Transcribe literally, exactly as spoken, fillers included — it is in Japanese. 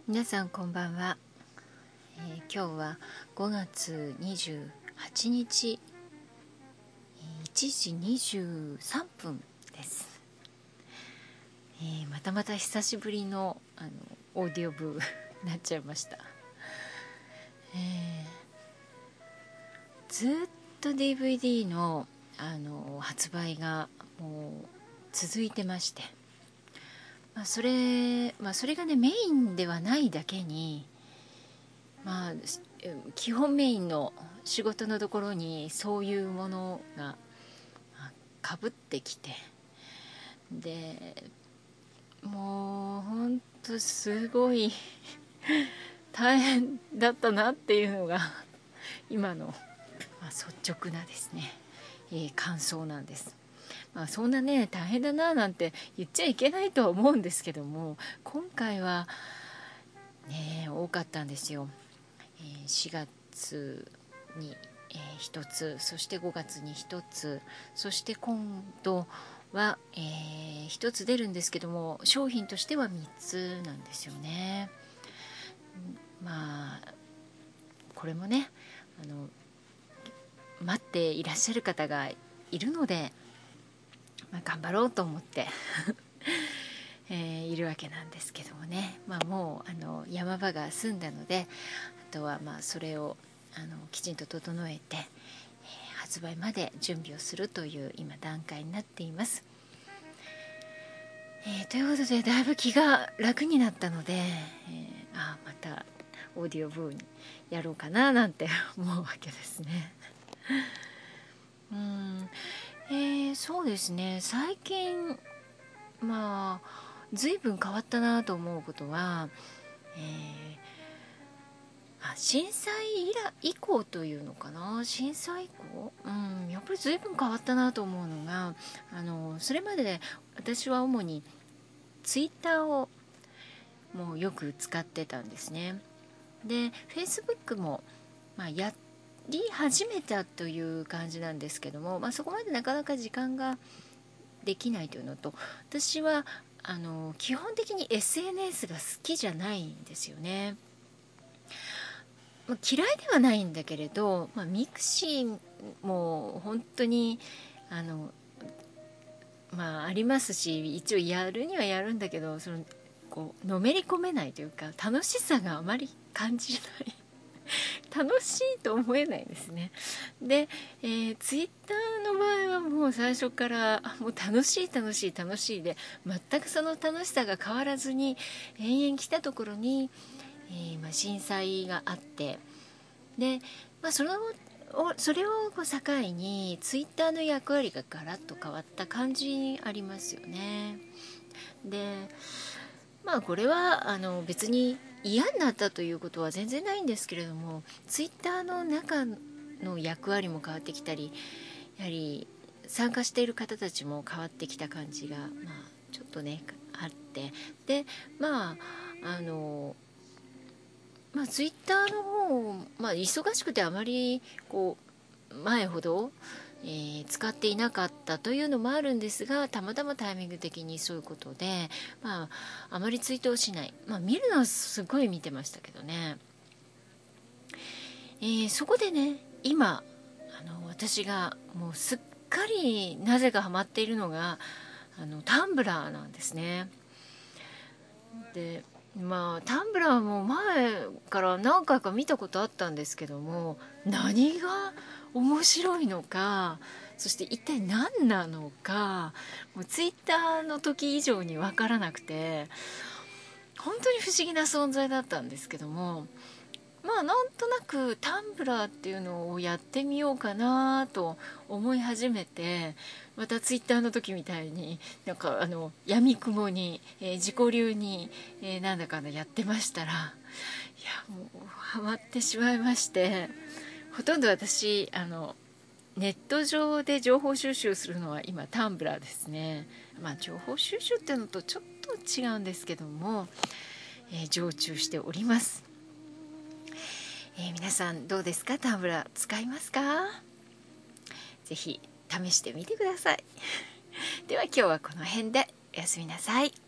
皆さんこんばんは、えー、今日はごがつにじゅうはちにちいちじにじゅうさんぷんです、えー、またまた久しぶりの、あのオーディオブーになっちゃいました、えー、ずっと ディーブイディー の、あの発売がもう続いてまして、まあ、それ、まあ、それがねメインではないだけに、まあ、基本メインの仕事のところにそういうものがかぶってきて、でもうほんとすごい大変だったなっていうのが今の、まあ、率直なですね、えー、感想なんです。まあ、そんなね大変だななんて言っちゃいけないとは思うんですけども、今回はね多かったんですよ。えー、しがつに、えー、ひとつ、そしてごがつにひとつ、そして今度は、えー、ひとつ出るんですけども、商品としてはみっつなんですよね。まあこれもね、あの待っていらっしゃる方がいるので、まあ、頑張ろうと思ってえー、いるわけなんですけどもね、まあ、もうあの山場が済んだので、あとはまあそれをあのきちんと整えて、えー、発売まで準備をするという今段階になっています。えー、ということでだいぶ気が楽になったので、えー、あまたオーディオブーにやろうかななんて思うわけですね。うん、えー、そうですね、最近まあ随分変わったなと思うことは、えー、あ震災以来以降というのかな、震災以降、うん、やっぱり随分変わったなと思うのが、あのそれまで私は主にツイッターをもうよく使ってたんですね。でフェイスブックも、まあ、やり始めたという感じなんですけども、まあ、そこまでなかなか時間ができないというのと、私はあの基本的に エスエヌエス が好きじゃないんですよね。まあ、嫌いではないんだけれど、まあ、ミクシーも本当にあの、まあ、ありますし、一応やるにはやるんだけど、そのこうのめり込めないというか楽しさがあまり感じない楽しいと思えないんですね。で、えー、ツイッターの場合はもう最初からもう楽しい楽しい楽しいで、全くその楽しさが変わらずに延々来たところに、えーまあ、震災があって、で、まあ、そのそれを境にツイッターの役割がガラッと変わった感じありますよね。でまあこれはあの別に嫌になったということは全然ないんですけれども、ツイッターの中の役割も変わってきたり、やはり参加している方たちも変わってきた感じが、まあ、ちょっとねあって、でまああのまあ、ツイッターの方、まあ、忙しくてあまりこう前ほど、えー使っていなかったというのもあるんですが、たまたまタイミング的にそういうことで、まあ、あまりツイートをしない、まあ、見るのはすごい見てましたけどね、えーそこでね今あの私がもうすっかりなぜかハマっているのがあのタンブラーなんですね。でまあタンブラーも前から何回か見たことあったんですけども、何が面白いのか、そして一体何なのか、もうツイッターの時以上に分からなくて、本当に不思議な存在だったんですけども、まあなんとなくタンブラーっていうのをやってみようかなと思い始めて、またツイッターの時みたいになんかあの闇雲に、えー自己流に、えーなんだかんだやってましたら、いやもうハマってしまいまして、ほとんど私あのネット上で情報収集するのは今タンブラーですね。まあ情報収集っていうのとちょっと違うんですけども、えー常駐しております。えー皆さんどうですか？タンブラー使いますか？ぜひ試してみてください。では今日はこの辺でおやすみなさい。